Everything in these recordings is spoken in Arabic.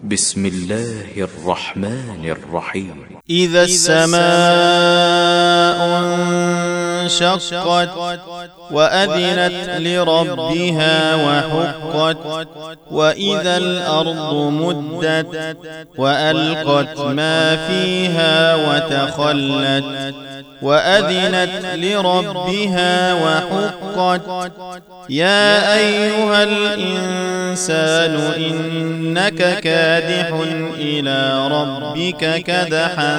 بسم الله الرحمن الرحيم. إذا السماء انشقت وأذنت لربها وحقت وإذا الأرض مدت وألقت ما فيها وتخلت وأذنت لربها وحقت يا أيها الإنسان إنك كادح إلى ربك كدحا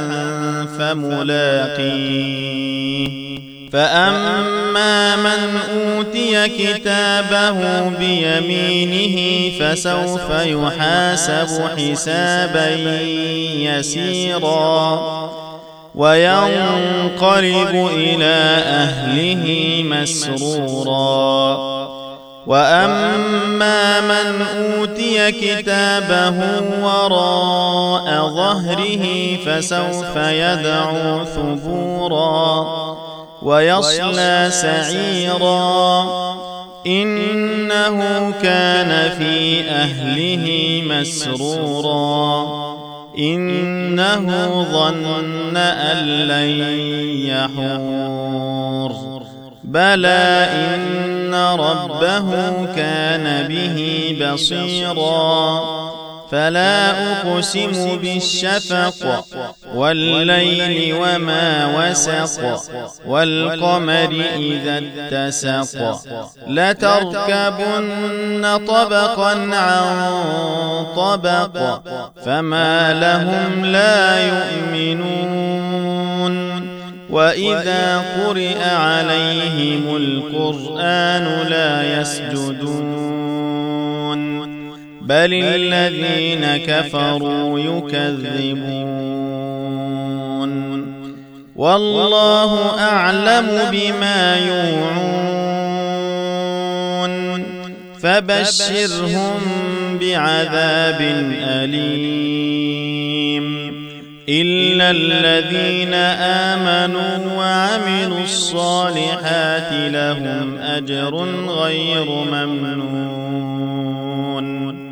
فملاقيه فأما من أوتي كتابه بيمينه فسوف يحاسب حسابا يسيرا وينقلب إلى أهله مسرورا وأما من أوتي كتابه وراء ظهره فسوف يدعو ثبورا ويصلى سعيرا إنه كان في أهله مسرورا إنه ظن أن لن يحور بلى إن ربه كان به بصيرا فلا أقسم بالشفق والليل وما وسق والقمر إذا اتسق لتركبن طبقا عن طبق فما لهم لا يؤمنون وإذا قرئ عليهم القرآن لا يسجدون بل الذين كفروا يكذبون والله أعلم بما يوعون فبشرهم بعذاب أليم إلا الذين آمنوا وعملوا الصالحات لهم أجر غير ممنون